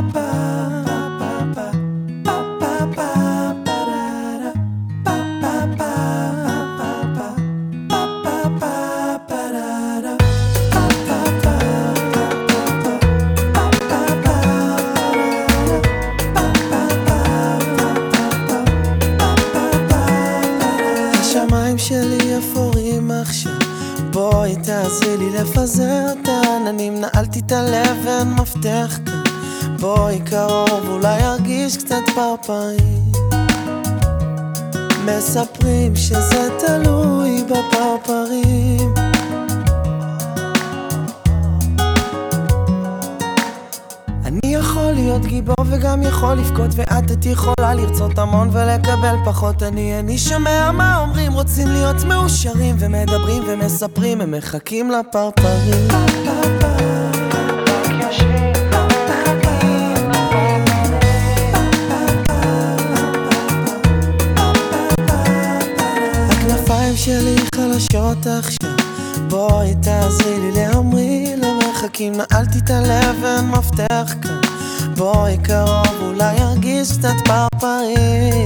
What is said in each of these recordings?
השמיים שלי אפורים עכשיו, בואי תעזרי לי לפזר את העננים. נעלתי את הלב ואין מפתח כאן, בואי קרוב אולי ארגיש קצת פרפרים. מספרים שזה תלוי בפרפרים. אני יכול להיות גיבור וגם יכול לבכות, ואת את יכולה לרצות המון ולקבל פחות. אני שומע מה אומרים, רוצים להיות מאושרים, ומדברים ומספרים, הם מחכים לפרפרים. הכנפיים שלי חלשות עכשיו, בואי תעזרי לי להמריא, לא מחכים. נעלתי את הלב ואין מפתח כאן, בואי קרוב אולי ארגיש קצת פרפרים.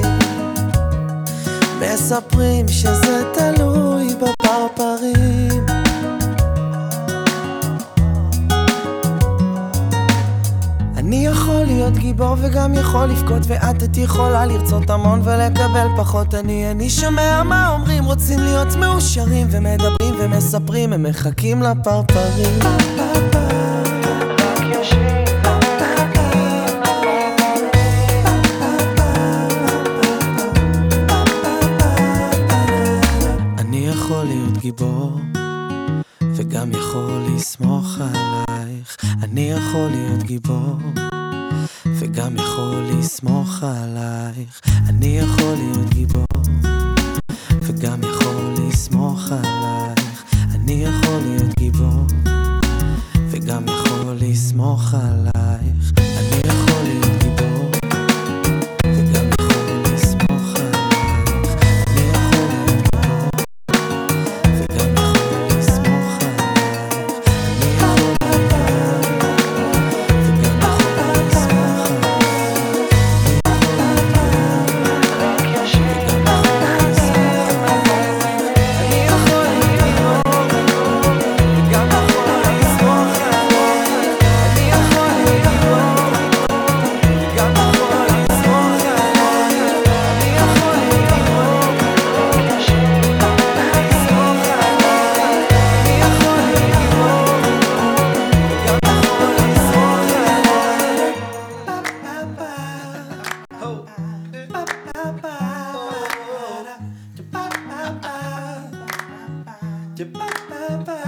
מספרים שזה תלוי בפרפרים. אני יכול להיות גיבור וגם יכול לבכות, ואת את יכולה לרצות המון ולקבל פחות. אני שומע מה אומרים, רוצים להיות מאושרים, ומדברים ומספרים, הם מחכים לפרפרים. אני יכול להיות גיבור וגם יכול לסמוך עלייך. אני יכול להיות גיבור וגם יכול לסמוך עלייך. אני יכול להיות גיבור וגם יכול לסמוך עלייך. אני יכול להיות גיבור וגם יכול לסמוך עלייך. אני יכול להיות גיבור וגם יכול לסמוך עלייך. אני יכול להיות גיבור וגם יכול לסמוך עלייך. אני יכול להיות גיבור וגם יכול לסמוך עלייך. אני יכול להיות גיבור וגם יכול לסמוך עלייך. אני יכול להיות גיבור וגם יכול לסמוך עלייך. אני יכול להיות גיבור לסמוך עלייך. אני יכול להיות גיבור וגם יכול לסמוך עלייך.